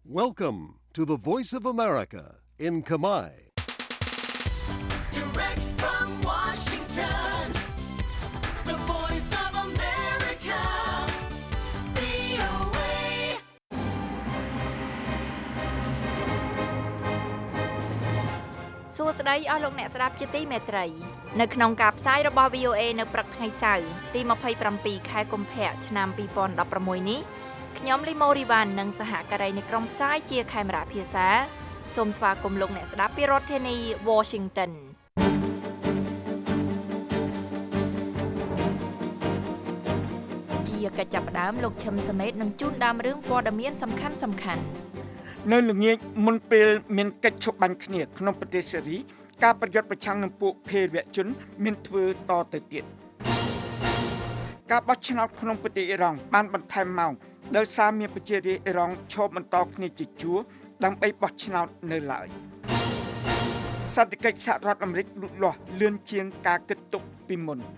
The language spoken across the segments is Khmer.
Welcome to the Voice of America in Kamai. Direct from Washington, the Voice of America, VOA. សួស្តីអស់លោកអ្នកស្ដាប់ជាទីមេត្រីនៅក្នុងការផ្សាយរបស់ VOA នៅព្រឹកថ្ងៃសៅរ៍ទី27ខែកុម្ភៈឆ្នាំ2016នេះខ្ញុំលីម៉ូរីវ៉ាន់និងសហការីនៃក្រុមផ្សាយជាខេមរៈភាសាសូមស្វាគមន៍លោកអ្នកស្ដាប់ពីរដ្ឋធានី Washington ជាកិច្ចចាប់ផ្ដើមលោកឈឹមសមេតនឹងជូនដើមរឿងព័ត៌មានសំខាន់នៅល្ងាចមុនពេលមានកិច្ចឈប់បាញ់គ្នាក្នុងប្រទេសសេរីការប្រយុទ្ធប្រឆាំងនឹងពួកភេរវជនមានធ្វើតទៅទៀតការបោះឆ្នោតក្នុងប្រទេសអ៊ីរ៉ង់បានបន្ថែមម៉ោងដោយសារមានប្រជារាស្ត្រអ៊ីរ៉ង់ឈប់បន្តគ្នាជាជួរដើម្បីបោះឆ្នោតនៅឡើយសន្តិកិច្ចសហរដ្ឋអាមេរិកលូតលាស់លឿនជាងការគិតទុកពីមុន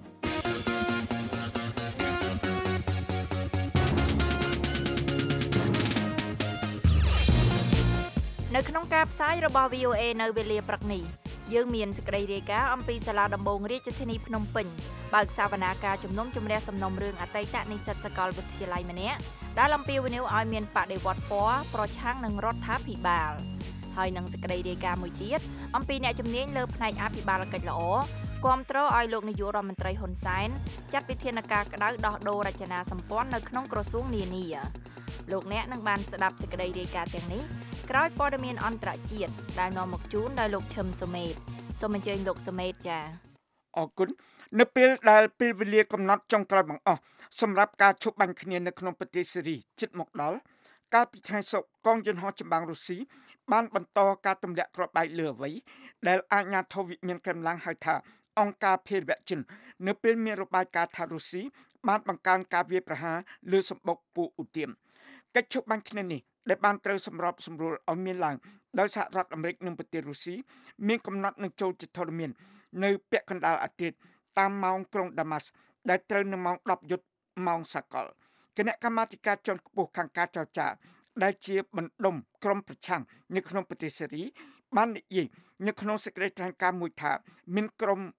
នៅក្នុងការផ្សាយរបស់ VOA នៅវេលាព្រឹកនេះយើងមានសេចក្តីរាយការណ៍អំពីសាលាដំបងរាជធានីភ្នំពេញបើកសវនាការជំនុំជម្រះសំណុំរឿងអតីតនិស្សិតសាកលវិទ្យាល័យម្នាក់ដែលអំពាវនាវឲ្យមានបដិវត្តពណ៌ប្រឆាំងនឹងរដ្ឋាភិបាលហើយនឹងសេចក្តីរាយការណ៍មួយទៀតអំពីអ្នកជំនាញលើផ្នែកអភិបាលកិច្ចល្អគាំទ្រឲ្យលោកនាយករដ្ឋមន្ត្រីហ៊ុនសែនចាត់វិធានការក្តៅដោះដូររចនាសម្ព័ន្ធនៅក្នុងក្រសួងនានាលោកអ្នកនឹងបានស្ដាប់សេចក្តីរាយការណ៍ទាំងនេះក្រោយព័ត៌មានអន្តរជាតិដែលនាំមកជូនដោយលោកឈឹមសុមេតសូមអញ្ជើញលោកសុមេតចា៎អរគុណនៅពេលដែលពេលវេលាកំណត់ចុងក្រោយបង្អស់សម្រាប់ការឈប់បាញ់គ្នានៅក្នុងប្រទេសសេរីជិតមកដល់កាលពីថ្ងៃសុក្រកងយន្តហោះចម្បាំងរុស្ស៊ីបានបន្តការទម្លាក់គ្រាប់បែកលើអ្វីដែលអាជ្ញាធរវិមានកម្លាំងហៅថាអង្គការភេរវជននៅពេលមានរបាយការណ៍ថារុស្ស៊ីបានបង្កើនការវាយប្រហារលើសម្បុកពួកឧទាមកិច្ចឈប់បាញ់គ្នានេះដែលបានត្រូវសម្របសម្រួលឲ្យមានឡើងដោយសហរដ្ឋអាមេរិកនិងប្រទេសរុស្ស៊ីមានកំណត់នឹងចូលជាធរមាននៅពាក់កណ្ដាលអាទិត្យតាមម៉ោងក្រុងដាម៉ាស់ដែលត្រូវនៅម៉ោង10 យប់ម៉ោងសាកលគណៈកម្មាធិការជាន់ខ្ពស់ខាងការចរចាដែលជាបណ្ដុំក្រុមប្រឆាំងនៅក្នុងប្រទេសសេរីបាននិយាយនៅក្នុងសេចក្តីថ្លែងការណ៍មួយថាមានក្រុម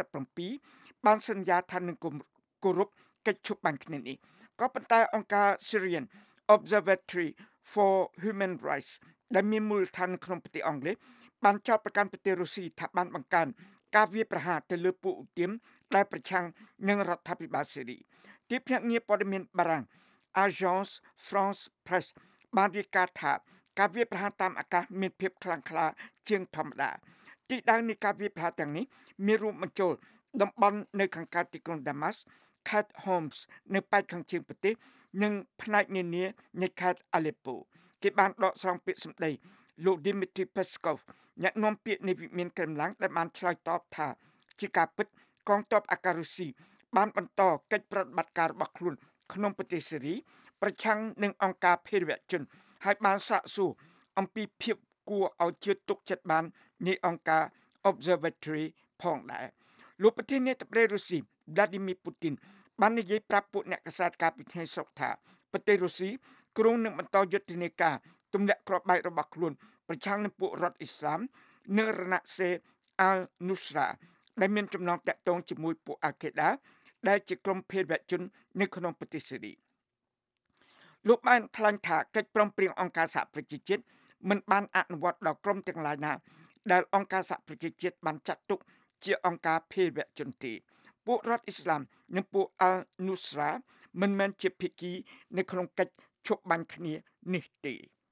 97បានសន្យាថានឹងគោរពកិច្ចឈប់បាញ់គ្នានេះក៏ប៉ុន្តែអង្គការ Syrian Observatory for Human Rights ដែលមានមូលដ្ឋាននៅក្នុងប្រទេសអង់គ្លេសបានចោទប្រកាន់ប្រទេសរុស្ស៊ីថាបានបង្កើនការវាយប្រហារទៅលើពួកឧទាមដែលប្រឆាំងនឹងរដ្ឋាភិបាលសេរីទីភ្នាក់ងារព័ត៌មានបារាំង Agence France Presse បានរាយការណ៍ថាការវាយប្រហារតាមអាកាសមានភាពខ្លាំងក្លាជាងធម្មតាទីដៅនៃការវាយប្រហារទាំងនេះមានរួមបញ្ចូលតំបន់នៅខាងកើតទីក្រុងដាម៉ាស់ ខេត្ត Homs នៅប៉ែកខាងជើងប្រទេសនិងផ្នែកនានានៃខេត្ត Aleppo គេបានដកស្រង់ពាក្យសម្ដីលោក Dmitry Peskov អ្នកនាំពាក្យនៃវិមានក្រែមឡាំងដែលបានឆ្លើយតបថាជាការពិតកងទ័ពអាកាសរុស្ស៊ីបានបន្តកិច្ចប្រតិបត្តិការរបស់ខ្លួនក្នុងប្រទេសសេរីប្រឆាំងនឹងអង្គការភេរវជនហើយបានសាកសួរអំពីភាពគួរឲ្យជឿទុកចិត្តបាននៃអង្គការ Observatory ផងដែរលោកប្រធានាធិបតីរុស្ស៊ី Vladimir Putin បាននិយាយប្រាប់ពួកអ្នកកាសែតកាលពីថ្ងៃសុក្រថាប្រទេសរុស្ស៊ីគ្រោងនឹងបន្តយុទ្ធនាការទម្លាក់គ្រាប់បែករបស់ខ្លួនប្រឆាំងនឹងពួករដ្ឋអ៊ីស្លាមនិងរណសិរ្ស Al-Nusra ដែលមានចំណងតាក់ទងជាមួយពួក Al-Qaeda ដែលជាក្រុមភេរវជននៅក្នុងប្រទេសសេរីលោកបានថ្លែងថាកិច្ចព្រមព្រៀងអង្គការសហប្រជាជាតិមិនបានអនុវត្តដល់ក្រុមទាំងឡាយណាដែលអង្គការសហប្រជាជាតិបានចាត់ទុកជាអង្គការភេរវជនទេពួករដ្ឋអ៊ីស្លាមនិងពួក Al-Nusra មិនមែនជាភាគីនៅក្នុងកិច្ចឈប់បាញ់គ្នានេះទេ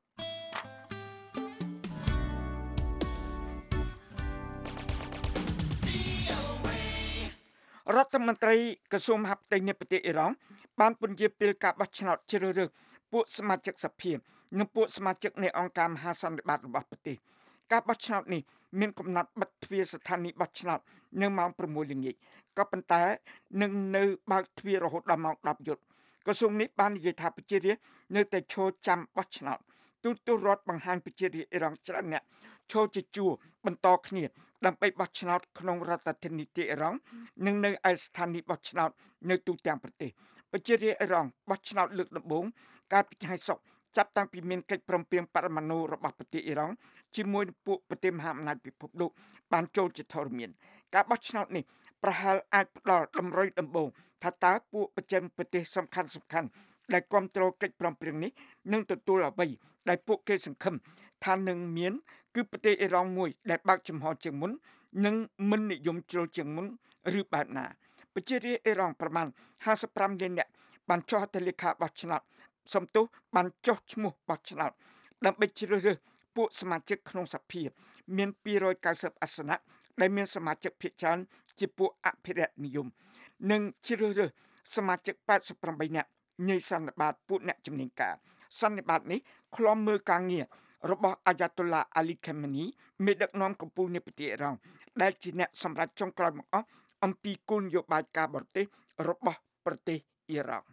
រដ្ឋមន្ត្រីក្រសួងមហាផ្ទៃនៃប្រទេសអ៊ីរ៉ង់បានពន្យាពេលការបោះឆ្នោតជ្រើសរើសពួកសមាជិកសភានិងពួកសមាជិកនៃអង្គការមហាសន្និបាតរបស់ប្រទេសការបោះឆ្នោតនេះមានកំណត់បិទទ្វារស្ថានីយ៍បោះឆ្នោតនៅម៉ោង 6 ល្ងាចក៏ប៉ុន្តែនឹងនៅបើកទ្វាររហូតដល់ម៉ោង 10 យប់ក្រសួងនេះបាននិយាយថាប្រជារាស្ត្រនៅតែឈរចាំបោះឆ្នោតទូតរដ្ឋបង្ហាញប្រជារាស្ត្រអ៊ីរ៉ង់ច្រើនអ្នកឈរជាជួរបន្តគ្នាដើម្បីបោះឆ្នោតក្នុងរដ្ឋធានីទីអ៊ីរ៉ង់និងនៅឯស្ថានីយ៍បោះឆ្នោតនៅទូទាំងប្រទេសប្រជារាស្ត្រអ៊ីរ៉ង់បោះឆ្នោតលើកដំបូងកាលពីថ្ងៃសុក្រចាប់តាំងពីមានកិច្ចព្រមព្រៀងបរមាណុរបស់ប្រទេសអ៊ីរ៉ង់ជាមួយពួកប្រទេសមហាអំណាចពិភពលោកបានចូលជាធរមានការបោះឆ្នោតនេះប្រហែលអាចផ្ដល់តម្រុយដំបូងថាតើពួកប្រចាំប្រទេសសំខាន់ដែលគ្រប់គ្រងកិច្ចព្រមព្រៀងនេះនឹងទទួលអ្វីដែលពួកគេសង្ឃឹមថានឹងមានគឺប្រទេសអ៊ីរ៉ង់មួយដែលបើកចំហជាងមុននិងមិននិយមជ្រុលជាងមុនឬបែបណាប្រជារាស្ត្រអ៊ីរ៉ង់ប្រមាណ55លាននាក់បានចុះហត្ថលេខាបោះឆ្នោតសំទោសបានចុះឈ្មោះបោះឆ្នោតដើម្បីជ្រើសរើសពួកសមាជិកក្នុងសភាមាន290អាសនៈដែលមានសមាជិកភាគច្រើនជាពួកអភិរក្សនិយមនិងជ្រើសរើសសមាជិក88នាក់ញីសន្និបាតពួកអ្នកជំនាញការសន្និបាតនេះឃ្លាំមើលការងាររបស់អាយ៉ាតូឡាអាលីខាមេនីមេដឹកនាំកំពូលនៃប្រទេសអ៊ីរ៉ង់ដែលជាអ្នកសម្រេចចុងក្រោយបង្អស់អំពីគោលនយោបាយការបរទេសរបស់ប្រទេសអ៊ីរ៉ង់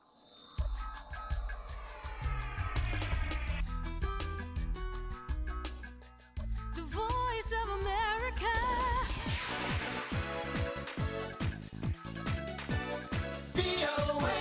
The voice of America. VOA.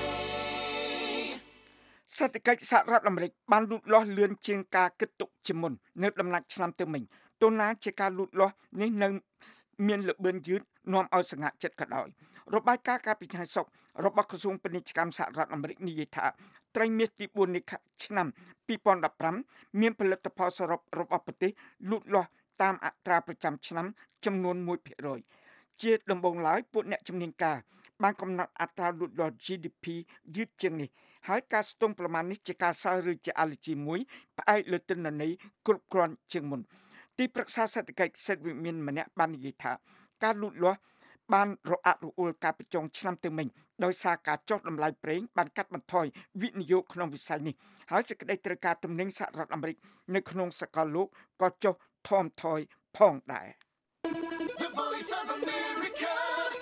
សេដ្ឋកិច្ចសហរដ្ឋអាមេរិកបានលូតលាស់លឿនជាងការគិតទុកជាមុននៅដំណាច់ឆ្នាំទៅមិញទោះណាជាការលូតលាស់នេះនៅមានល្បឿនយឺតនាំឲ្យសង្ហាចិត្តក៏ដោយរបាយការណ៍កាលពីថ្ងៃសុក្ររបស់ក្រសួងពាណិជ្ជកម្មសហរដ្ឋអាមេរិកនិយាយថាត្រីមាសទី4នៃឆ្នាំ2015មានផលិតផលសរុបរបស់ប្រទេសលូតលាស់តាមអត្រាប្រចាំឆ្នាំចំនួន 1% ជាដំបូងឡើយពួកអ្នកជំនាញការបានកំណត់អត្រាលូតលាស់ GDP យឺតជាងនេះហើយការស្ទង់ប្រមាណនេះជាការសើឬជាអាឡឺជីមួយផ្អែកលើទិន្នន័យគ្រប់គ្រាន់ជាងមុនទីប្រឹក្សាសេដ្ឋកិច្ចសេដ្ឋវិមានម្នាក់បាននិយាយថាការលូតលាស់បានរអាក់រអួលកាលពីចុងឆ្នាំទៅមិញដោយសារការចុះតម្លៃប្រេងបានកាត់បន្ថយវិនិយោគក្នុងវិស័យនេះហើយសេចក្តីត្រូវការទំនិញសហរដ្ឋអាមេរិកនៅក្នុងសកលលោកក៏ចុះថមថយផងដែរ The voice of America.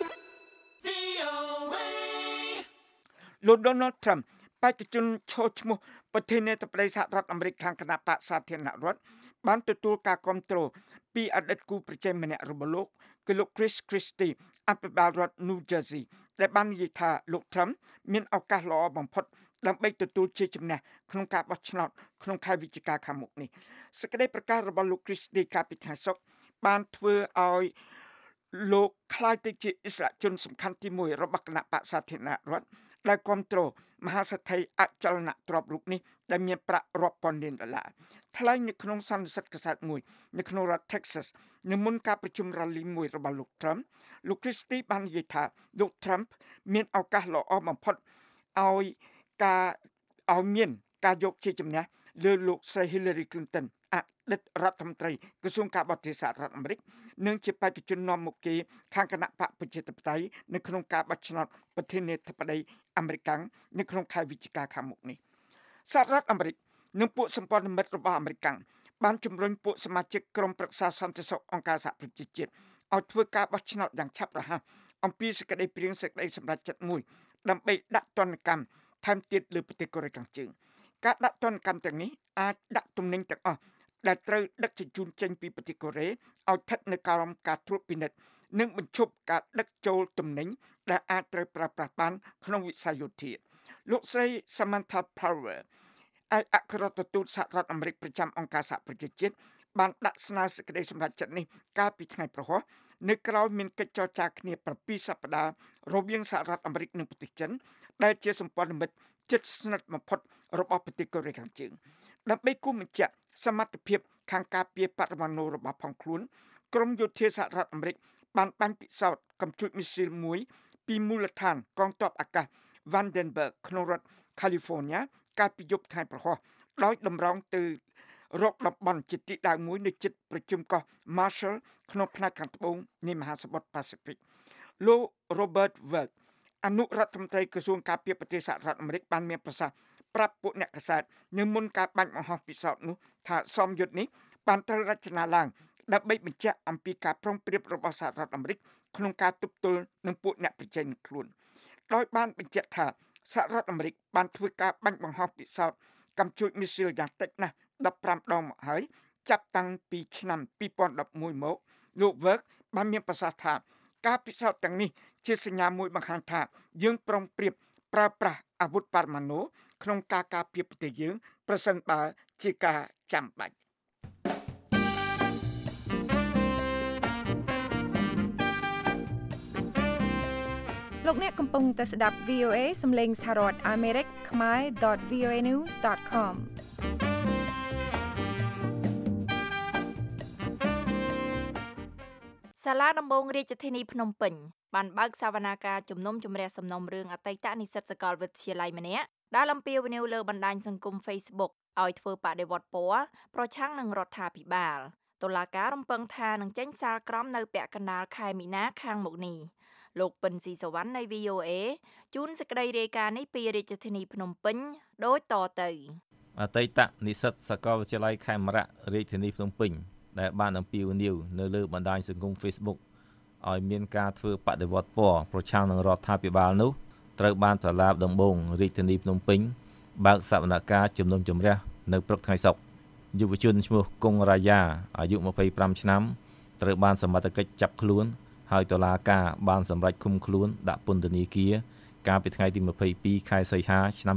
VOA. លោក Donald Trump បេក្ខជនឈរឈ្មោះប្រធានាធិបតីសហរដ្ឋអាមេរិកខាងគណៈបកសាធារណរដ្ឋបានទទួលការគាំទ្រពីអតីតគូប្រជែងម្នាក់របស់លោកគឺលោក Chris Christie អភិបាលរដ្ឋ New Jersey ដែលបាននិយាយថាលោក Trump មានឱកាសល្អបំផុតដើម្បីទទួលជ័យជំនះក្នុងការបោះឆ្នោតក្នុងខែវិច្ឆិកាខាងមុខនេះសេចក្តីប្រកាសរបស់លោក Christie កាលពីថ្ងៃសុក្របានធ្វើឲ្យលោកក្លាយទៅជាអិសរាជជនសំខាន់ទី1របស់គណៈបកសាធារណរដ្ឋដែលគ្រប់គ្រងមហាសេដ្ឋីអចលនទ្រព្យរូបនេះដែលមានប្រាក់រាប់ពាន់លានដុល្លារថ្លែងនៅក្នុងសន្និសីទកាសែតមួយនៅក្នុងរដ្ឋ Texas នៅមុនការប្រជុំរ៉ាលីមួយរបស់លោក Trump លោក Christie បាននិយាយថាលោក Trump មានឱកាសល្អបំផុតឲ្យមានការយកជ័យជំនះលើលោកស្រី Hillary Clinton អតីតរដ្ឋមន្ត្រីក្រសួងការបរទេសសហរដ្ឋអាមេរិកនិងជាបេក្ខជននាំមុខគេខាងគណៈបកប្រជាធិបតេយ្យនៅក្នុងការបោះឆ្នោតប្រធានាធិបតីអាមេរិកនៅក្នុងខែវិច្ឆិកាខាងមុខនេះសហរដ្ឋអាមេរិកនិងពួកសម្ព័ន្ធមិត្តរបស់អាមេរិកបានជំរុញពួកសមាជិកក្រុមប្រឹក្សាសន្តិសុខអង្គការសហប្រជាជាតិឲ្យធ្វើការបោះឆ្នោតយ៉ាងឆាប់រហ័សអំពីសេចក្តីព្រាងសេចក្តីសម្រេចចិត្តមួយដើម្បីដាក់ទណ្ឌកម្មថែមទៀតលើប្រទេសកូរ៉េខាងជើងការដាក់ទណ្ឌកម្មទាំងនេះអាចដាក់ទំនិញទាំងអស់ដែលត្រូវដឹកជញ្ជូនចេញពីប្រទេសកូរ៉េឲ្យស្ថិតនៅក្រោមការត្រួតពិនិត្យនិងបញ្ឈប់ការដឹកចូលទំនិញដែលអាចត្រូវប្រើប្រាស់បានក្នុងវិស័យយោធាលោកស្រី Samantha Power ឯកអគ្គរដ្ឋទូតសហរដ្ឋអាមេរិកប្រចាំអង្គការសហប្រជាជាតិបានដាក់ស្នើសេចក្តីសម្រេចចិត្តនេះកាលពីថ្ងៃប្រហ័សនៅក្រៅមានកិច្ចចរចាគ្នា7សប្តាហ៍រវាងសហរដ្ឋអាមេរិកនិងប្រទេសចិនដែលជាសម្ព័ន្ធមិត្តជិតស្និទ្ធបំផុតរបស់ប្រទេសកូរ៉េខាងជើងដើម្បីគូសបញ្ជាក់សមត្ថភាពខាងការពារបរិមាណរបស់ផងខ្លួនក្រមយោធាសហរដ្ឋអាមេរិកបានបាញ់ពិសោធន៍កំជួចមីស៊ីលមួយពីមូលដ្ឋានកងទ័ពអាកាស Vandenberg ក្នុងរដ្ឋ California កាលពីយប់ថ្ងៃប្រហ័សដោយតម្រង់ទៅរកតំបន់ជាទីដៅមួយនៅជិតប្រជុំកោះ Marshall ក្នុងផ្នែកខាងត្បូងនៃមហាសមុទ្រ Pacific លោក Robert Work អនុរដ្ឋមន្ត្រីក្រសួងការពារប្រទេសសហរដ្ឋអាមេរិកបានមានប្រសាសន៍ប្រាប់ពួកអ្នកកាសែតនៅមុនការបាញ់បង្ហោះពិសោធន៍នោះថាសមយុទ្ធនេះបានត្រូវរចនាឡើងដើម្បីបញ្ជាក់អំពីការប្រុងប្រៀបរបស់សហរដ្ឋអាមេរិកក្នុងការទប់ទល់នឹងពួកអ្នកប្រជែងខ្លួនដោយបានបញ្ជាក់ថាសហរដ្ឋអាមេរិកបានធ្វើការបាញ់បង្ហោះពិសោធន៍កំជួចមីស៊ីលយ៉ាងតិចណាស់15ដងមកហើយចាប់តាំងពីឆ្នាំ2011មកលោក Work បានមានប្រសាសន៍ថាការពិសោធន៍ទាំងនេះជាសញ្ញាមួយបង្ហាញថាយើងប្រុងប្រៀបប្រើប្រាស់អាវុធបរមាណុក្នុងការការពារប្រទេសយើងប្រសិនបើជាការចាំបាច់លោកអ្នកកំពុងតែស្ដាប់ VOA សំឡេងសហរដ្ឋអាមេរិកខ្មែរ .voanews.com សាលាដំបងរាជធានីភ្នំពេញបានបើកសវនាការជំនុំជម្រះសំណុំរឿងអតីតនិស្សិតសាកលវិទ្យាល័យម្នាក់ដែលអំពាវនាវលើបណ្ដាញសង្គម Facebook ឲ្យធ្វើបដិវត្តពណ៌ប្រឆាំងនឹងរដ្ឋាភិបាលតុលាការរំពឹងថានឹងចេញសាលក្រមនៅពាក់កណ្ដាលខែមីនាខាងមុខនេះលោកពិនស៊ីសវណ្ណនៃ VOA ជូនសេចក្តីរាយការណ៍នេះពីរាជធានីភ្នំពេញដូចតទៅអតីតនិស្សិតសាកលវិទ្យាល័យខេមរៈរាជធានីភ្នំពេញដែលបានអំពាវនាវនៅលើបណ្ដាញសង្គម Facebook ឲ្យមានការធ្វើបដិវត្តពណ៌ប្រឆាំងនឹងរដ្ឋាភិបាលនោះត្រូវបានសាលាដំបងរាជធានីភ្នំពេញបើកសវនកម្មជំនុំជម្រះនៅព្រឹកថ្ងៃសុក្រយុវជនឈ្មោះគង់រាយាអាយុ25ឆ្នាំត្រូវបានសមត្ថកិច្ចចាប់ខ្លួនហើយតុលាការបានសម្រេចឃុំខ្លួនដាក់ពន្ធនាគារកាលពីថ្ងៃទី22ខែសីហាឆ្នាំ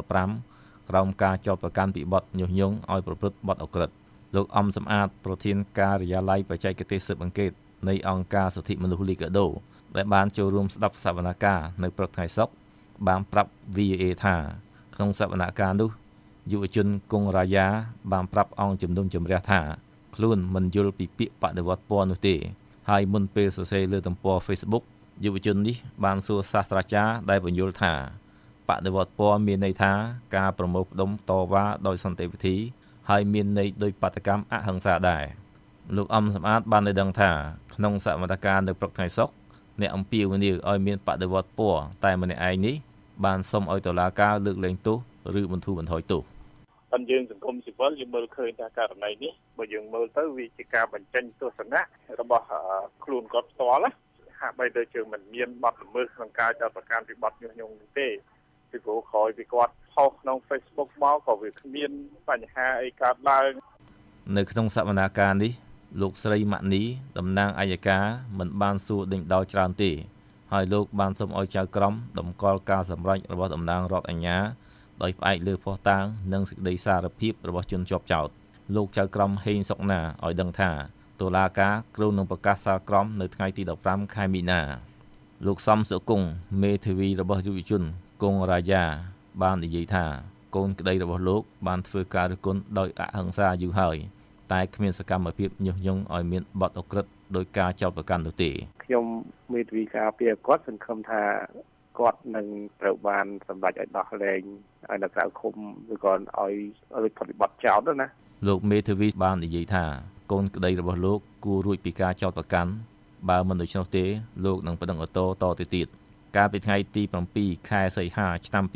2015ក្រោមការចោទប្រកាន់ពីបទញុះញង់ឲ្យប្រព្រឹត្តបទឧក្រិដ្ឋលោកអំសំអាតប្រធានការិយាល័យបច្ចេកទេសស៊ើបអង្កេតនៃអង្គការសិទ្ធិមនុស្សលីកាដូដែលបានចូលរួមស្ដាប់សវនកម្មនៅព្រឹកថ្ងៃសុក្របានប្រាប់ VOA ថាក្នុងសវនកម្មនោះយុវជនគង់រាយាបានប្រាប់អង្គជំនុំជម្រះថាខ្លួនមិនយល់ពីពាក្យបដិវត្តពណ៌នោះទេហើយមុនពេលសរសេរលើទំព័រ Facebook យុវជននេះបានសួរសាស្ត្រាចារ្យដែលបញ្យល់ថាបដិវត្តពណ៌មានន័យថាការប្រមូលផ្ដុំតវ៉ាដោយសន្តិវិធីហើយមានន័យដោយបាតកម្មអហិង្សាដែរលោកអំសំអាតបានឲ្យដឹងថាក្នុងសវនកម្មនៅព្រឹកថ្ងៃសុក្រអ្នកអំពាវនាវឲ្យមានបដិវត្តពណ៌តែម្នាក់ឯងនេះបានសុំឲ្យតុលាការលើកលែងទោសឬបន្ធូរបន្ថយទោសតែយើងសង្គមស៊ីវិលយើងមើលឃើញថាករណីនេះបើយើងមើលទៅវាជាការបញ្ចេញទស្សនៈរបស់ខ្លួនគាត់ផ្ទាល់ណាហាក់បីដូចជាមិនមានបទល្មើសក្នុងការចោទប្រកាន់ពីបទញុះញង់នោះទេពីព្រោះក្រោយពីគាត់ផុសក្នុង Facebook មកក៏វាគ្មានបញ្ហាអីកើតឡើងនៅក្នុងសវនាការនេះលោកស្រីម៉ាក់នីតំណាងអัยការមិនបានសួរដេញដោលច្រើនទេហើយលោកបានសូមឲ្យចៅក្រមតម្កល់ការសម្រេចរបស់តំណាងរដ្ឋអាជ្ញាដោយផ្អែកលើភស្តុតាងនិងសេចក្តីសារភាពរបស់ជនជាប់ចោទលោកចៅក្រមហេងសុកណាឲ្យដឹងថាតុលាការគ្រោងនឹងប្រកាសសាលក្រមនៅថ្ងៃទី15ខែមីនាលោកសំសុគង្គមេធាវីរបស់យុវជនគង់រាយាបាននិយាយថាកូនក្តីរបស់លោកបានធ្វើការរិះគន់ដោយអហិង្សាយូរហើយតែគ្មានសកម្មភាពញុះញង់ឲ្យមានបទឧក្រិដ្ឋដោយការចោទប្រកាន់នោះទេខ្ញុំមេធាវីការពារគាត់សង្ឃឹមថាគាត់នឹងត្រូវបានសម្រេចឲ្យដោះលែងឲ្យនៅក្រៅឃុំឬក៏ឲ្យប្រតិបត្តិចោទណាលោកមេធាវីបាននិយាយថាកូនក្តីរបស់លោកគួររួចពីការចោទប្រកាន់បើមិនដូច្នោះទេលោកនឹងប្តឹងឧទ្ធរណ៍តទៅទៀតកាលពីថ្ងៃទី7ខែសីហាឆ្នាំ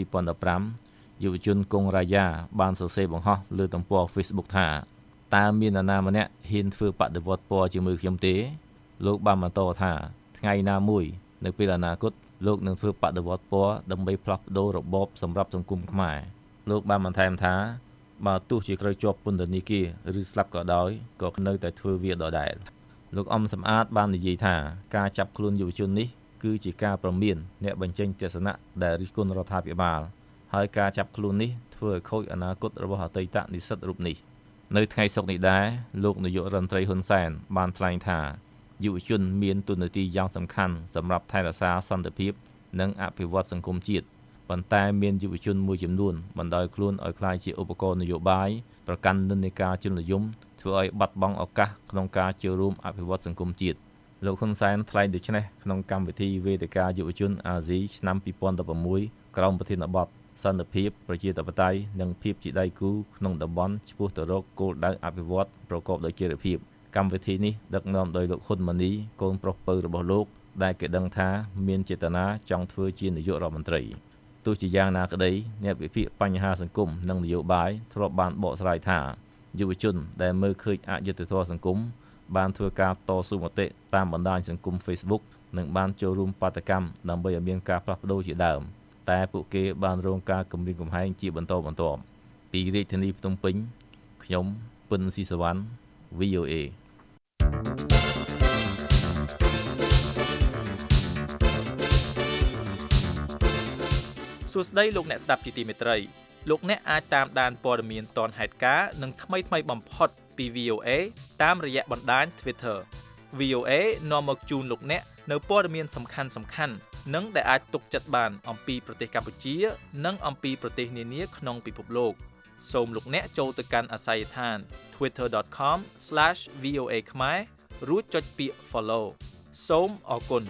2015យុវជនគង់រាយាបានសរសេរបង្ហោះលើទំព័រ Facebook ថាតើមាននរណាម្នាក់ហ៊ានធ្វើបដិវត្តពណ៌ជាមួយខ្ញុំទេលោកបានបន្តថាថ្ងៃណាមួយនៅពេលអនាគតលោកនឹងធ្វើបដិវត្តពណ៌ដើម្បីផ្លាស់ប្ដូររបបសម្រាប់សង្គមខ្មែរលោកបានបន្ថែមថាបើទោះជាត្រូវជាប់ពន្ធនាគារឬស្លាប់ក៏ដោយក៏នៅតែធ្វើវាដដែលលោកអំសំអាតបាននិយាយថាការចាប់ខ្លួនយុវជននេះគឺជាការប្រមានអ្នកបញ្ចេញទស្សនៈដែលរិះគន់រដ្ឋាភិបាលហើយការចាប់ខ្លួននេះធ្វើឲ្យខូចអនាគតរបស់អតីតនិស្សិតរូបនេះនៅថ្ងៃសុក្រនេះដែរលោកនាយករដ្ឋមន្ត្រីហ៊ុនសែនបានថ្លែងថាយុវជនមានតួនាទីយ៉ាងសំខាន់សម្រាប់ថែរក្សាសន្តិភាពនិងអភិវឌ្ឍសង្គមជាតិប៉ុន្តែមានយុវជនមួយចំនួនបណ្ដោយខ្លួនឲ្យក្លាយជាឧបករណ៍នយោបាយប្រកាន់និន្នាការជននិយមធ្វើឲ្យបាត់បង់ឱកាសក្នុងការចូលរួមអភិវឌ្ឍសង្គមជាតិលោកហ៊ុនសែនថ្លែងដូច្នេះក្នុងកម្មវិធីវេទិកាយុវជនអាស៊ីឆ្នាំ2016ក្រោមប្រធានបទសន្តិភាពប្រជាធិបតេយ្យនិងភាពជាដៃគូក្នុងតំបន់ឆ្ពោះទៅរកគោលដៅអភិវឌ្ឍប្រកបដោយចីរភាពកម្មវិធីនេះដឹកនាំដោយលោកហ៊ុនម៉ាណីកូនប្រុសពៅរបស់លោកដែលគេដឹងថាមានចេតនាចង់ធ្វើជានាយករដ្ឋមន្ត្រីទោះជាយ៉ាងណាក្តីអ្នកវិភាគបញ្ហាសង្គមនិងនយោបាយធ្លាប់បានបកស្រាយថាយុវជនដែលមើលឃើញអយុត្តិធម៌សង្គមបានធ្វើការតស៊ូមតិតាមបណ្ដាញសង្គម Facebook និងបានចូលរួមបាតកម្មដើម្បីឲ្យមានការផ្លាស់ប្ដូរជាដើមតែពួកគេបានរងការគំរាមកំហែងជាបន្តបន្ទាប់ពីរាជធានីភ្នំពេញខ្ញុំពិនស៊ីសវណ្ណ VOA សួស្តីលោកអ្នកស្ដាប់ជាទីមេត្រីលោកអ្នកអាចតាមដានព័ត៌មានទាន់ហេតុការណ៍និងថ្មីៗបំផុតពី VOA តាមរយៈបណ្ដាញ Twitter VOA នាំមកជូនលោកអ្នកនៅព័ត៌មានសំខាន់ៗនិងដែលអាចទុកចិត្តបានអំពីប្រទេសកម្ពុជានិងអំពីប្រទេសនានាក្នុងពិភពលោកសូមលោកអ្នកចូលទៅកាន់អាសយដ្ឋាន twitter.com/VOA ខ្មែររួចចុចពាក្យ follow សូមអរគុណ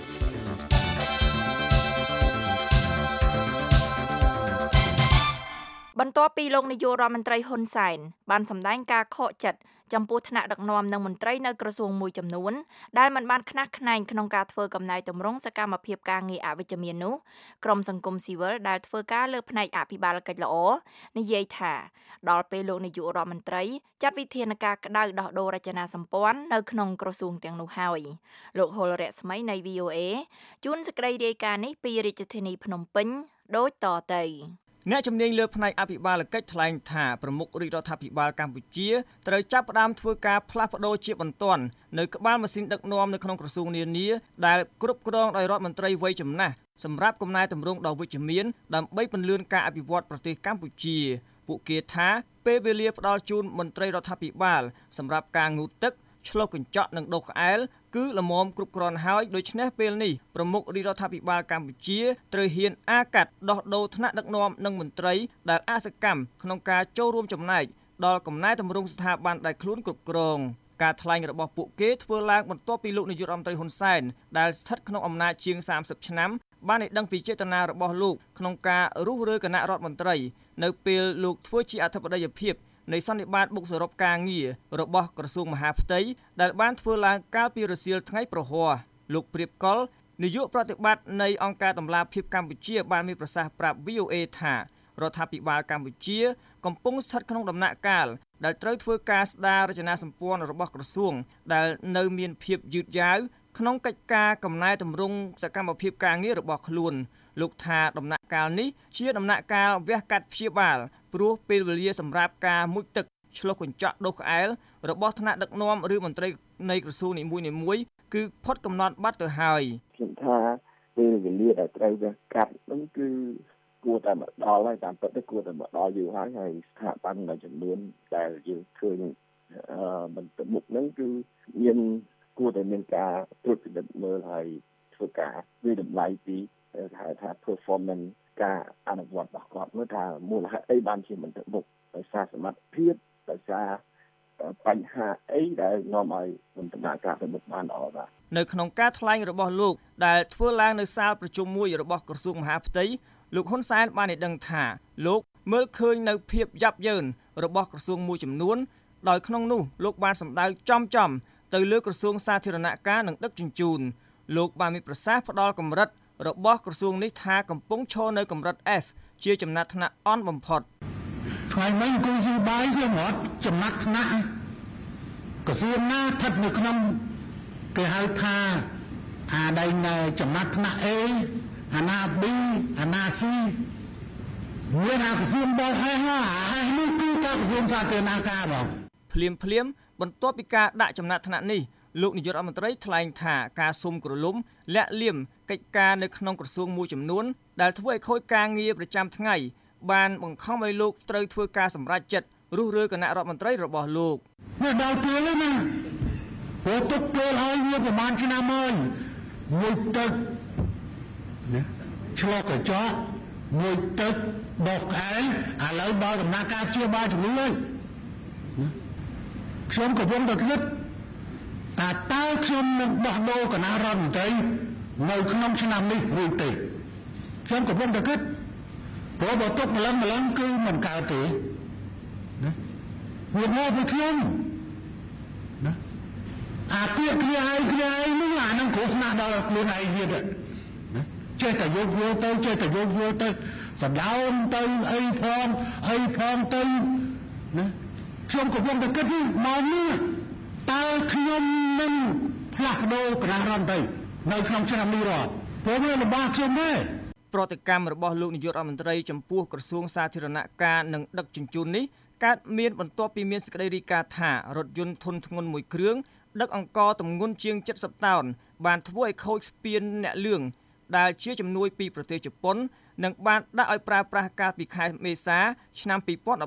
បន្ទាប់ពីលោកនាយករដ្ឋមន្ត្រីហ៊ុនសែនបានសម្ដែងការខកចិត្តចំពោះថ្នាក់ដឹកនាំនិងមន្ត្រីនៅក្រសួងមួយចំនួនដែលមិនបានខ្នះខ្នែងក្នុងការធ្វើកំណែទម្រង់សកម្មភាពការងារអវិជ្ជមាននោះក្រុមសង្គមស៊ីវិលដែលធ្វើការលើផ្នែកអភិបាលកិច្ចល្អនិយាយថាដល់ពេលលោកនាយករដ្ឋមន្ត្រីចាត់វិធានការក្តៅដោះដូររចនាសម្ព័ន្ធនៅក្នុងក្រសួងទាំងនោះហើយលោកហុលរស្មីនៃ VOA ជួនសេចក្តីរាយការណ៍នេះពីរាជធានីភ្នំពេញដូចតទៅអ្នកជំនាញលើផ្នែកអភិបាលកិច្ចថ្លែងថាប្រមុខរាជរដ្ឋាភិបាលកម្ពុជាត្រូវចាប់ផ្ដើមធ្វើការផ្លាស់ប្ដូរជាបន្ទាន់នៅក្បាលម៉ាស៊ីនដឹកនាំនៅក្នុងក្រសួងនានាដែលគ្រប់គ្រងដោយរដ្ឋមន្ត្រីវ័យចំណាស់សម្រាប់កំណែទម្រង់ដ៏វិជ្ជមានដើម្បីពន្លឿនការអភិវឌ្ឍប្រទេសកម្ពុជាពួកគេថាពេលវេលាផ្ដល់ជូនមន្ត្រីរដ្ឋាភិបាលសម្រាប់ការងូតទឹកឆ្លុះកញ្ចក់និងដុសក្អែលគឺល្មមគ្រប់គ្រាន់ហើយដូច្នេះពេលនេះប្រមុខរាជរដ្ឋាភិបាលកម្ពុជាត្រូវហ៊ានអាកាត់ដោះដូរថ្នាក់ដឹកនាំនិងមន្ត្រីដែលអសកម្មក្នុងការចូលរួមចំណែកដល់កំណែទម្រង់ស្ថាប័នដែលខ្លួនគ្រប់គ្រងការថ្លែងរបស់ពួកគេធ្វើឡើងបន្ទាប់ពីលោកនាយករដ្ឋមន្ត្រីហ៊ុនសែនដែលស្ថិតក្នុងអំណាចជាង30ឆ្នាំបានឲ្យដឹងពីចេតនារបស់លោកក្នុងការរុះរើគណៈរដ្ឋមន្ត្រីនៅពេលលោកធ្វើជាអធិបតីភាពនៃសន្និបាតបុកសរុបការងាររបស់ក្រសួងមហាផ្ទៃដែលបានធ្វើឡើងកាលពីរសៀលថ្ងៃប្រហ័សលោកព្រៀបកុលនាយកប្រតិបត្តិនៃអង្គការតម្លាភាពកម្ពុជាបានមានប្រសាសន៍ប្រាប់ VOA ថារដ្ឋាភិបាលកម្ពុជាកំពុងស្ថិតក្នុងដំណាក់កាលដែលត្រូវធ្វើការស្ដាររចនាសម្ព័ន្ធរបស់ក្រសួងដែលនៅមានភាពយឺតយ៉ាវក្នុងកិច្ចការកំណែទម្រង់សកម្មភាពការងាររបស់ខ្លួនលោកថាដំណាក់កាលនេះជាដំណាក់កាលវះកាត់ព្យាបាលព្រោះពេលវេលាសម្រាប់ការមុជទឹកឆ្លុះកញ្ចក់ដុសក្អែលរបស់ថ្នាក់ដឹកនាំឬមន្ត្រីនៃក្រសួងនីមួយៗគឺផុតកំណត់បាត់ទៅហើយខ្ញុំថាពេលវេលាដែលត្រូវវះកាត់នោះគឺគួរតែមកដល់ហើយតាមពិតទៅគួរតែមកដល់យូរហើយស្ថាប័នមួយចំនួនដែលយើងឃើញបន្តមុខហ្នឹងគឺមានគួរតែមានការត្រួតពិនិត្យមើលហើយធ្វើការវិតម្លៃពីហៅថា performance ការអនុវត្តរបស់គាត់មើលថាមូលហេតុអីបានជាមិនទៅមុខដោយសារសមត្ថភាពដោយសារបញ្ហាអីដែលនាំឲ្យមិនដំណើរការទៅមុខបានល្អបាទនៅក្នុងការថ្លែងរបស់លោកដែលធ្វើឡើងនៅសាលប្រជុំមួយរបស់ក្រសួងមហាផ្ទៃលោកហ៊ុនសែនបានឲ្យដឹងថាលោកមើលឃើញនៅភាពយ៉ាប់យ៉ឺនរបស់ក្រសួងមួយចំនួនដោយក្នុងនោះលោកបានសម្ដៅចំទៅលើក្រសួងសាធារណការនិងដឹកជញ្ជូនលោកបានមានប្រសាសន៍ផ្ដល់កម្រិតរបស់ក្រសួងនេះថាកំពុងឈរនៅកម្រិត F ជាចំណាត់ថ្នាក់អន់បំផុតថ្ងៃមិញគូស៊ីបាយខ្ញុំអត់ចំណាត់ថ្នាក់ក្រសួងណាស្ថិតនៅក្នុងគេហៅថាអាដៃនៅចំណាត់ថ្នាក់ A អាណា B អាណា C មានអាក្រសួងបងហើយនេះគឺការក្រសួងសាធារណការបងភ្លាមបន្ទាប់ពីការដាក់ចំណាត់ថ្នាក់នេះលោកនាយករដ្ឋមន្ត្រីថ្លែងថាការសុំក្រឡុំលាក់លៀមកិច្ចការនៅក្នុងក្រសួងមួយចំនួនដែលធ្វើឲ្យខូចការងារប្រចាំថ្ងៃបានបង្ខំឲ្យលោកត្រូវធ្វើការសម្រេចចិត្តរុះរើគណៈរដ្ឋមន្ត្រីរបស់លោកនេះដល់ពេលហើយណាព្រោះទុកពេលហើយវាប្រហែលឆ្នាំហើយមួយទឹកណាឆ្លងកញ្ចក់មួយទឹកដុសក្អែលឥឡូវដល់ដំណាក់កាលព្យាបាលជំងឺហើយខ្ញុំកំពុងតែគិតតើខ្ញុំនឹងដោះដូរគណៈរដ្ឋមន្ត្រីនៅក្នុងឆ្នាំនេះឬទេខ្ញុំកំពុងតែគិតព្រោះបើទុកម្លឹងគឺមិនកើតទេណាវាមកពីខ្ញុំណាអាពាក្យគ្នាឯងនោះអានឹងគ្រោះថ្នាក់ដល់ខ្លួនឯងទៀតណាចេះតែយកយល់ទៅសម្ដោនទៅអីផងទៅណាខ្ញុំកំពុងតែគិតមកនេះតើខ្ញុំនឹងផ្លាស់ប្ដូរគណៈរដ្ឋមន្ត្រីនៅក្នុងឆ្នាំនេះរាល់ព្រោះវាលំបាកខ្ញុំទេប្រតិកម្មរបស់លោកនាយករដ្ឋមន្ត្រីចំពោះក្រសួងសាធារណការនិងដឹកជញ្ជូននេះកើតមានបន្ទាប់ពីមានសេចក្តីរាយការណ៍ថារថយន្តធុនធ្ងន់មួយគ្រឿងដឹកអង្ករទម្ងន់ជាង70តោនបានធ្វើឲ្យខូចស្ពានអ្នកលឿងដែលជាជំនួយពីប្រទេសជប៉ុននិងបានដាក់ឲ្យប្រើប្រាស់កាលពីខែមេសាឆ្នាំ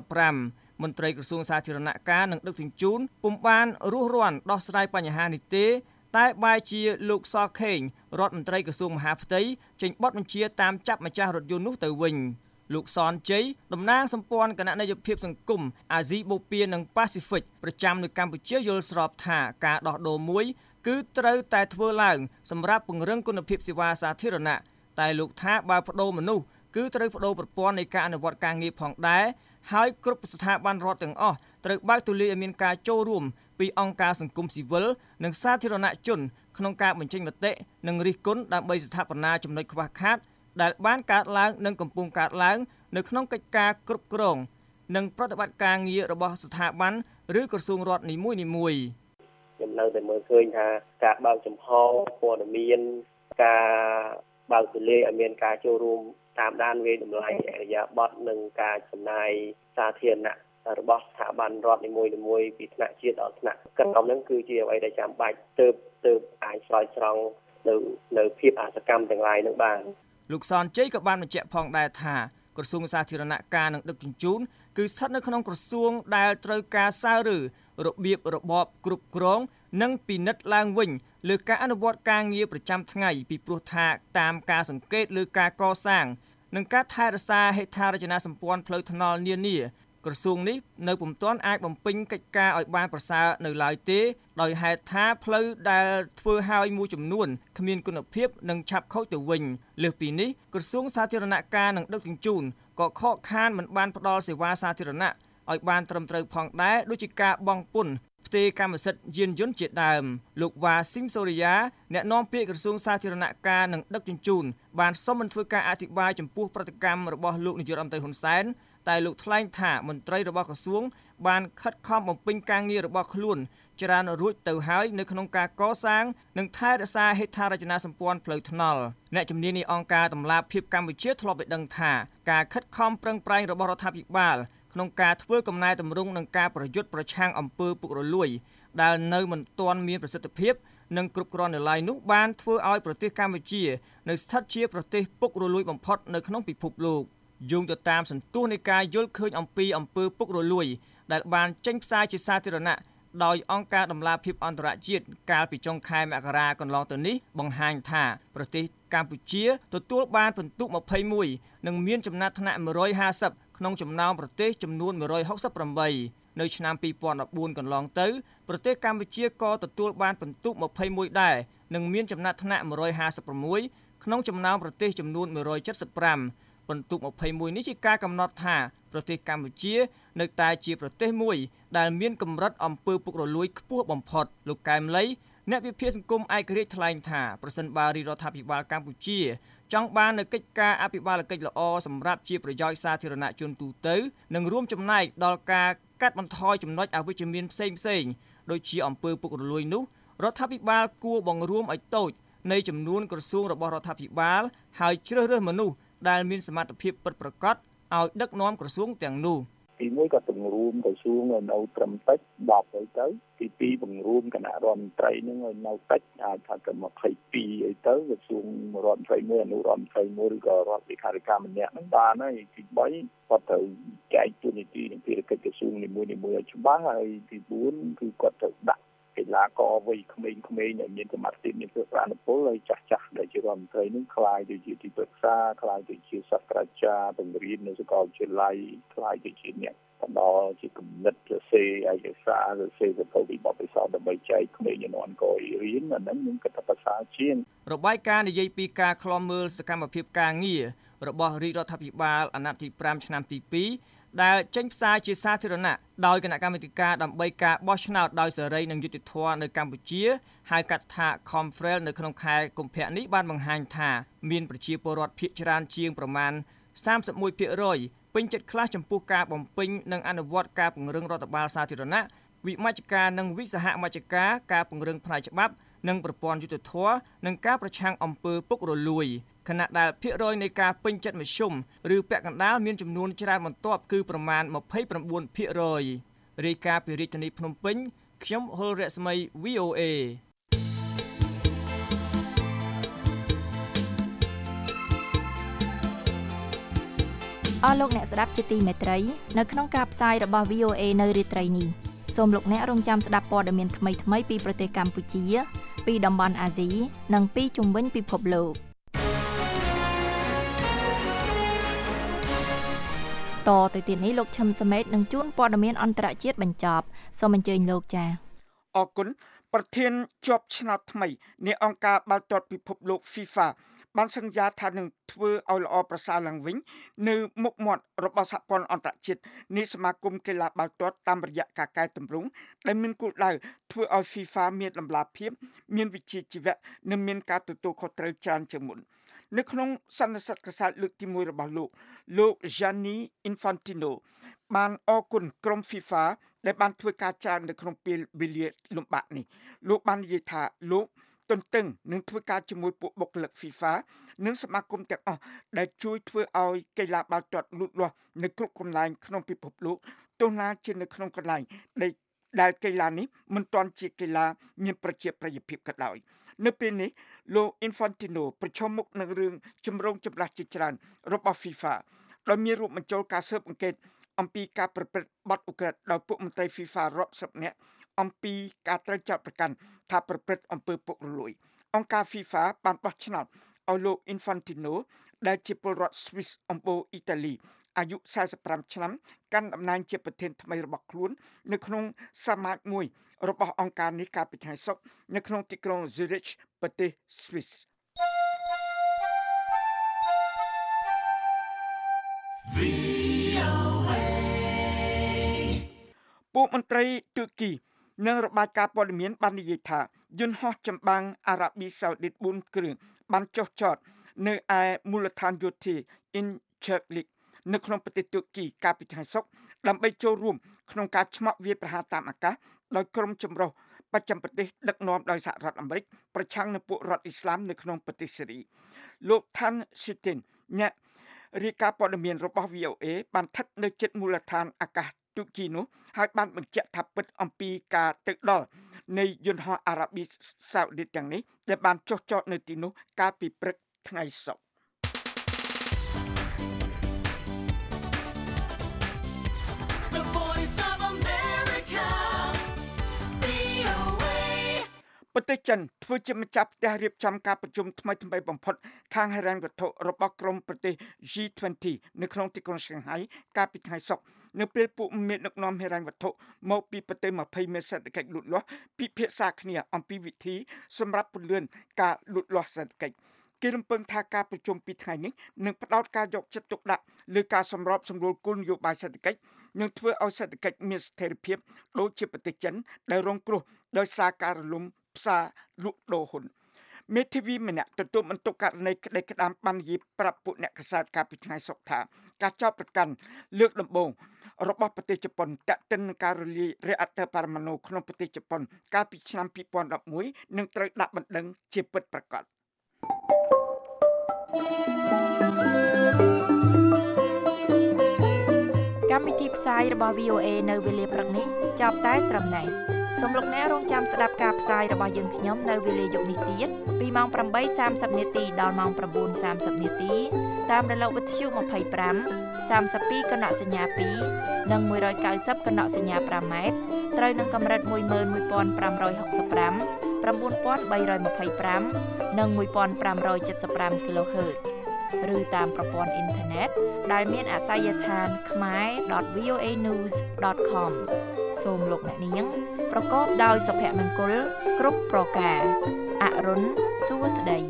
2015មន្ត្រីក្រសួងសាធារណការនិងដឹកជញ្ជូនពុំបានរស់រាន់ដោះស្រាយបញ្ហានេះទេតែបែរជាលោកសខេងរដ្ឋមន្ត្រីក្រសួងមហាផ្ទៃចេញបទបញ្ជាតាមចាប់ម្ចាស់រថយន្តនោះទៅវិញលោកសនជ័យតំណាងសម្ព័ន្ធគណៈនយោបាយសង្គមអាស៊ីបូព៌ានិងប៉ាស៊ីហ្វិកប្រចាំនៅកម្ពុជាយល់ស្របថាការដោះដូរមួយគឺត្រូវតែធ្វើឡើងសម្រាប់ពង្រឹងគុណភាពសេវាសាធារណៈតែលោកថាបើបដូរមនុស្សគឺត្រូវបដូរប្រព័ន្ធនៃការអនុវត្តការងារផងដែរហើយគ្រប់ស្ថាប័នរដ្ឋទាំងអស់ត្រូវបើកទូលាយឲ្យមានការចូលរួមពីអង្គការសង្គមស៊ីវិលនិងសាធារណជនក្នុងការបញ្ចេញមតិនិងរិះគន់ដើម្បីស្ថាបនាចំណុចខ្វះខាតដែលបានកើតឡើងនិងកំពុងកើតឡើងនៅក្នុងកិច្ចការគ្រប់គ្រងនិងប្រតិបត្តិការងាររបស់ស្ថាប័នឬក្រសួងរដ្ឋនីមួយៗខ្ញុំនៅតែមើលឃើញថាការបើកចំហព័ត៌មានការបើកទូលាយឲ្យមានការចូលរួមតាមដានវាយតម្លៃអរិយាប័ត្រនិងការចំណាយសាធារណៈរបស់ស្ថាប័នរដ្ឋនីមួយៗពីថ្នាក់ជាតិដល់ថ្នាក់ក្រោមហ្នឹងគឺជាអ្វីដែលចាំបាច់ទើបអាចឆ្លើយស្រង់នៅភាពអសកម្មទាំងឡាយនឹងបានលោកសនជ័យក៏បានបញ្ជាក់ផងដែរថាក្រសួងសាធារណការនិងដឹកជញ្ជូនគឺស្ថិតនៅក្នុងក្រសួងដែលត្រូវការសាវឬរបៀបរបបគ្រប់គ្រងនិងពិនិត្យឡើងវិញលើការអនុវត្តការងារប្រចាំថ្ងៃពីព្រោះថាតាមការសង្កេតលើការកសាងនិងការថែរក្សាហេដ្ឋារចនាសម្ព័ន្ធផ្លូវថ្នល់នានាក្រសួងនេះនៅពុំទាន់អាចបំពេញកិច្ចការឲ្យបានប្រសើរនៅឡើយទេដោយហេតុថាផ្លូវដែលធ្វើឲ្យមួយចំនួនគ្មានគុណភាពនិងឆាប់ខូចទៅវិញលើសពីនេះក្រសួងសាធារណការនិងដឹកជញ្ជូនក៏ខកខានមិនបានផ្ដល់សេវាសាធារណៈឲ្យបានត្រឹមត្រូវផងដែរដូចជាការបង់ពន្ធផ្ទេរកម្មសិទ្ធិយានយន្តជាដើមលោកវ៉ាស៊ីមសូរិយាអ្នកនាំពាក្យក្រសួងសាធារណការនិងដឹកជញ្ជូនបានសុំមិនធ្វើការអធិប្បាយចំពោះប្រតិកម្មរបស់លោកនាយករដ្ឋមន្ត្រីហ៊ុនសែនតែលោកថ្លែងថាមន្ត្រីរបស់ក្រសួងបានខិតខំបំពេញការងាររបស់ខ្លួនច្រើនរួចទៅហើយនៅក្នុងការកសាងនិងថែរក្សាហេដ្ឋារចនាសម្ព័ន្ធផ្លូវថ្នល់អ្នកជំនាញនៃអង្គការតម្លាភាពកម្ពុជាធ្លាប់បានដឹងថាការខិតខំប្រឹងប្រែងរបស់រដ្ឋាភិបាលក្នុងការធ្វើកំណែតម្រង់នឹងការប្រយុទ្ធប្រឆាំងអំពើពុករលួយដែលនៅមិនទាន់មានប្រសិទ្ធភាពនិងគ្រប់គ្រាន់នៅឡើយនោះបានធ្វើឲ្យប្រទេសកម្ពុជានៅស្ថិតជាប្រទេសពុករលួយបំផុតនៅក្នុងពិភពលោកយោងទៅតាមសន្ទុះនៃការយល់ឃើញអំពីអំពើពុករលួយដែលបានចេញផ្សាយជាសាធារណៈដោយអង្គការតម្លាភាពអន្តរជាតិកាលពីចុងខែមករាកន្លងទៅនេះបង្ហាញថាប្រទេសកម្ពុជាទទួលបានពិន្ទុ21និងមានចំណាត់ថ្នាក់150ក្នុងចំណោមប្រទេសចំនួន168នៅឆ្នាំ2014កន្លងទៅប្រទេសកម្ពុជាក៏ទទួលបានពិន្ទុ21ដែរនិងមានចំណាត់ថ្នាក់156ក្នុងចំណោមប្រទេសចំនួន175ពិន្ទុ21នេះជាការកំណត់ថាប្រទេសកម្ពុជានៅតែជាប្រទេសមួយដែលមានកម្រិតអំពើពុករលួយខ្ពស់បំផុតលោកកែមលីអ្នកវិភាគសង្គមឯករាជ្យថ្លែងថាប្រសិនបើរដ្ឋាភិបាលកម្ពុជាចង់បាននូវកិច្ចការអភិបាលកិច្ចល្អសម្រាប់ជាប្រយោជន៍សាធារណជនទូទៅនិងរួមចំណែកដល់ការកាត់បន្ថយចំណុចអវិជ្ជមានផ្សេងៗដូចជាអំពើពុករលួយនោះរដ្ឋាភិបាលគួរបង្រួមឲ្យតូចនៃចំនួនក្រសួងរបស់រដ្ឋាភិបាលហើយជ្រើសរើសមនុស្សដែលមានសមត្ថភាពពិតប្រាកដឲ្យដឹកនាំក្រសួងទាំងនោះទីមួយក៏បង្រួមក្រសួងឲ្យនៅត្រឹមតិច10ទៅទីពីរបង្រួមគណៈរដ្ឋមន្ត្រីនឹងឲ្យនៅតិចអាចថាទៅ22អីទៅក្រសួងរដ្ឋមន្ត្រីមួយអនុរដ្ឋមន្ត្រីមួយឬក៏រដ្ឋលេខាធិការម្នាក់ហ្នឹងបានហើយទី3គាត់ត្រូវចែកទូនីតិនិងភារកិច្ចក្រសួងនីមួយៗឲ្យច្បាស់ហើយទី4គឺគាត់ត្រូវដាក់កីឡាករវ័យក្មេងៗដែលមានសមត្ថភាពមានប្រព័ន្ធអនុពលហើយចាស់ៗដែលជារដ្ឋមន្ត្រីនឹងខ្លាយទៅជាទីប្រឹក្សាខ្លាយទៅជាសាស្ត្រាចារ្យបង្រៀននៅសាកលវិទ្យាល័យខ្លាយទៅជាអ្នកបណ្ដោជាគំនិតសរសេរឯកសារសរសេរសភៅវិបត្តិពិសោធន៍ដើម្បីចែកក្មេងជំនាន់ក្រោយរៀនអាហ្នឹងខ្ញុំគិតថាប្រសើរជាងរបាយការណ៍និយាយពីការឃ្លាំមើលសកម្មភាពការងាររបស់រាជរដ្ឋាភិបាលអាណត្តិទី5ឆ្នាំទី2ដែលចេញផ្សាយជាសាធារណៈដោយគណៈកម្មាធិការដើម្បីការបោះឆ្នោតដោយសេរីនិងយុត្តិធម៌នៅកម្ពុជាហៅកាត់ថា Confrel នៅក្នុងខែកុម្ភៈនេះបានបង្ហាញថាមានប្រជាពលរដ្ឋភាគច្រើនជាងប្រមាណ 31% ពេញចិត្តខ្លះចំពោះការបំពេញនិងអនុវត្តការពង្រឹងរដ្ឋបាលសាធារណៈវិមជ្ឈការនិងវិសហមជ្ឈការការពង្រឹងផ្នែកច្បាប់និងប្រព័ន្ធយុត្តិធម៌និងការប្រឆាំងអំពើពុករលួយខណៈដែលភាគរយនៃការពេញចិត្តមធ្យមឬពាក់កណ្ដាលមានចំនួនច្រើនបន្ទាប់គឺប្រមាណ 29%រាយការណ៍ពីរាជធានីភ្នំពេញខ្ញុំហុលរស្មី VOA អស់លោកអ្នកស្ដាប់ជាទីមេត្រីនៅក្នុងការផ្សាយរបស់ VOA នៅរាត្រីនេះសូមលោកអ្នករងចាំស្ដាប់ព័ត៌មានថ្មីៗពីប្រទេសកម្ពុជាពីតំបន់អាស៊ីនិងពីជុំវិញពិភពលោកតទៅទៀតនេះលោកឈឹមសមេតនឹងជួនព័ត៌មានអន្តរជាតិបញ្ចប់សូមអញ្ជើញលោកចា៎អរគុណប្រធានជាប់ឆ្នោតថ្មីនៃអង្គការបាល់ទាត់ពិភពលោក FIFA បានសន្យាថានឹងធ្វើឲ្យល្អប្រសើរឡើងវិញនៅមុខមាត់របស់សហព័ន្ធអន្តរជាតិនៃសមាគមកីឡាបាល់ទាត់តាមរយៈការកែតម្រង់ដែលមានគោលដៅធ្វើឲ្យ FIFA មានតម្លាភាពមានវិជ្ជាជីវៈនិងមានការទទួលខុសត្រូវច្រើនជាងមុននៅក្នុងសន្និសីទកសែតលើកទី1របស់លោក Gianni Infantino បានអរគុណក្រុម FIFA ដែលបានធ្វើការច្រើននៅក្នុងពេលវេលាលំបាកនេះលោកបាននិយាយថាលោកទន្ទឹងនឹងធ្វើការជាមួយពួកបុគ្គលិក FIFA និងសមាគមទាំងអស់ដែលជួយធ្វើឲ្យកីឡាបាល់ទាត់លូតលាស់នៅគ្រប់កន្លែងក្នុងពិភពលោកទោះណាជានៅក្នុងកន្លែងដែលកីឡានេះមិនទាន់ជាកីឡាមានប្រជាប្រិយភាពក៏ដោយនៅពេលនេះលោក Infantino ប្រឈមមុខនឹងរឿងចម្រូងចម្រាសជាច្រើនរបស់ FIFA ដោយមានរួមបញ្ចូលការស៊ើបអង្កេតអំពីការប្រព្រឹត្តបទឧក្រិដ្ឋដោយពួកមន្ត្រី FIFA រាប់សិបនាក់អំពីការត្រូវចោទប្រកាន់ថាប្រព្រឹត្តអំពើពុករលួយអង្គការ FIFA បានបោះឆ្នោតឲ្យលោក Infantino ដែលជាពលរដ្ឋ Swiss អំបូរអ៊ីតាលីអាយុ45ឆ្នាំកាន់តំណែងជាប្រធានថ្មីរបស់ខ្លួននៅក្នុងសមាគមមួយរបស់អង្គការនេះកាលពីថ្ងៃសុក្រនៅក្នុងទីក្រុង Zurich ប្រទេស Swissពួកមន្ត្រីទូគីនិងរបាយការណ៍ព័ត៌មានបាននិយាយថាយន្តហោះចម្បាំងអារ៉ាប៊ីសាអូឌីត4គ្រឿងបានចុះចតនៅឯមូលដ្ឋានយោធា Incirlik នៅក្នុងប្រទេសទូគីកាលពីថ្ងៃសុក្រដើម្បីចូលរួមក្នុងការឆ្មក់វាយប្រហារតាមអាកាសដោយក្រុមចម្រុះបច្ចឹមប្រទេសដឹកនាំដោយសហរដ្ឋអាមេរិកប្រឆាំងនឹងពួករដ្ឋអ៊ីស្លាមនៅក្នុងប្រទេសសេរីលោក Tan Shitin អ្នករាយការណ៍ព័ត៌មានរបស់ VOA បានស្ថិតនៅជិតមូលដ្ឋានអាកាសទូគីនោះហើយបានបញ្ជាក់ថាពិតអំពីការទៅដល់នៃយន្តហោះអារ៉ាប៊ីសាអូឌីតទាំងនេះដែលបានចុះចតនៅទីនោះកាលពីព្រឹកថ្ងៃសុក្រប្រទេសចិនធ្វើជាម្ចាស់ផ្ទះរៀបចំការប្រជុំថ្មីបំផុតខាងហិរញ្ញវត្ថុរបស់ក្រុមប្រទេស G20 នៅក្នុងទីក្រុងឈាងហៃកាលពីថ្ងៃសុក្រនៅពេលពួកមេដឹកនាំហិរញ្ញវត្ថុមកពីប្រទេស20មានសេដ្ឋកិច្ចលូតលាស់ពិភាក្សាគ្នាអំពីវិធីសម្រាប់ពន្លឿនការលូតលាស់សេដ្ឋកិច្ចគេរំពឹងថាការប្រជុំពីថ្ងៃនេះនឹងផ្ដោតការយកចិត្តទុកដាក់លើការសម្របសម្រួលគោលនយោបាយសេដ្ឋកិច្ចនិងធ្វើឲ្យសេដ្ឋកិច្ចមានស្ថិរភាពដូចជាប្រទេសចិនដែលរងគ្រោះដោយសារការរលំផ្សារលក់ដូរហ៊ុនមេធាវីម្នាក់ទទួលបន្ទុកករណីក្តីក្តាមបាននិយាយប្រាប់ពួកអ្នកកាសែតកាលពីថ្ងៃសុក្រថាការចោទប្រកាន់លើកដំបូងរបស់ប្រទេសជប៉ុនតាក់ទិននឹងការរលាយреакт័របរមាណូក្នុងប្រទេសជប៉ុនកាលពីឆ្នាំ2011នឹងត្រូវដាក់បណ្ដឹងជាពិតប្រាកដកម្មវិធីផ្សាយរបស់ VOA នៅវេលាព្រឹកនេះចប់តែត្រឹមនេះសូមលោកអ្នករងចាំស្ដាប់ការផ្សាយរបស់យើងខ្ញុំនៅវេលាយប់នេះទៀតពីម៉ោង 8:30 នាទីដល់ម៉ោង 9:30 នាទីតាមរលកវិទ្យុ25 32កណសញ្ញា2និង190កណសញ្ញា5ម៉ែត្រត្រូវនឹងកម្រិត 11565 9325 និង 1575 kHz ឬតាមប្រព័ន្ធអ៊ីនធឺណិតដែលមានអាសយដ្ឋាន khmer.voanews.com សូមលោកអ្នកនាងប្រកបដោយសុភមង្គលគ្រប់ប្រការអរុនសួស្តី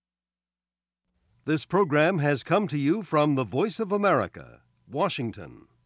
This program has come to you from the Voice of America, Washington.